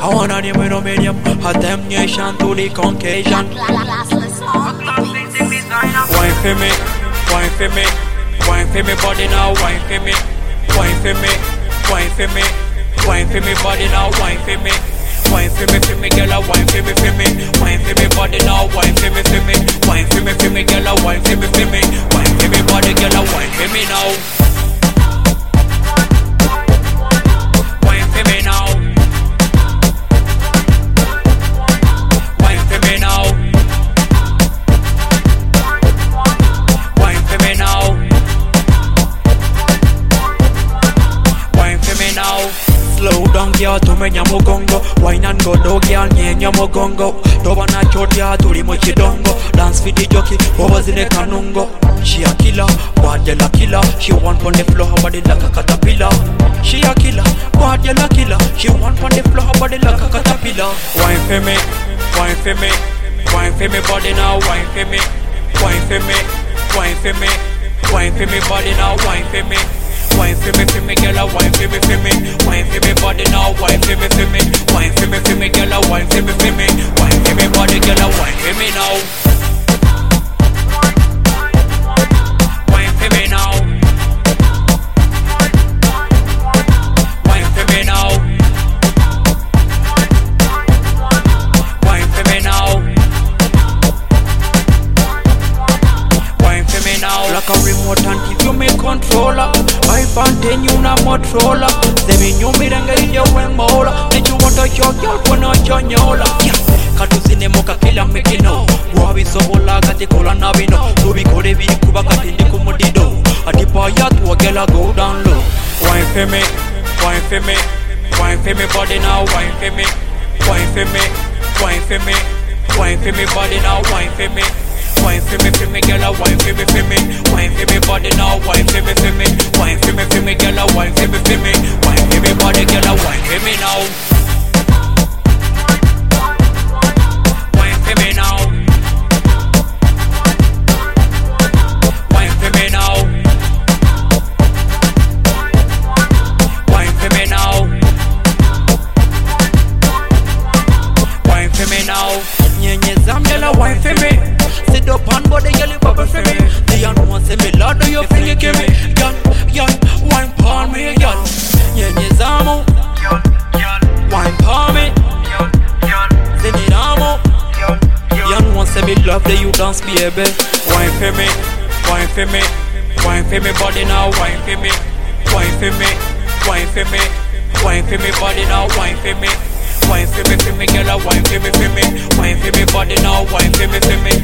I wanna name with no medium. A damnation to the Caucasian. Wine for me, wine for me, wine for me body now, wine for me, wine for me, wine for me, wine for me body now, wine for me. Wine for me, girl, wine for me, wine for me body now, wine for me, wine for me, girl, wine for me, wine for me body, girl, wine for me now. Wine for me now. Wine for me now. Wine for me now. Wine for me now. Slow down, girl, to me nyamugongo. Wine and go dog, girl, nye nyamugongo. Doba na chotia, tuli mo chidongo. Dance for the jockey, over the kanungo. She a killer, bad yella killer. She want on the floor, her body like a caterpillar. She a killer, bad yella killer. She want on the floor, her body like a caterpillar. Wine for me, wine for me, wine for me body now, wine for me, wine for me, wine for me, wine for me body now, wine for me. Wine for me, girl, wine for me body now, wine for me, wine for me, girl, wine for me, wine for me body, girl, wine for me now. Wine for me now. Wine for me now. Wine for me now. Wine for me now. Like a remote and give you me controller. iPhone you na Motorola. They mean you me ranga iyo wembola. Need you want to show girl for no chonyola. Katu sine moka kila mikino. Wabi sobola kati kola nabino. Tubi kore vi kuba kati ndi kumudido. Adipa ya tuwa gela go down low. Wine for me, wine for me, wine for me body now, wine for me, wine for me, wine for me, wine for me body now, wine for me. Wine for me, girl, wine for me, wine for me body now, wine for me, wine for me, girl, wine for me, wine for me body, girl, wine for me now. Wine for me now. Wine for me now. Wine for me now. Wine for me now. Nyenye zam, girl, wine for me. Sit up on body, girl, you bubble for me. The young one say me, Lord, do you feel you give me? Girl, wine palm me, girl. Yeah, zamo. Wine palm me. Say me damo. Young one say me, love the you dance, baby. Wine for me, wine for me, wine for me body now, wine for me, wine for me, wine for me, wine for me body now, wine for me. Wine for me, girl, wine for me, wine for me body now, wine for me,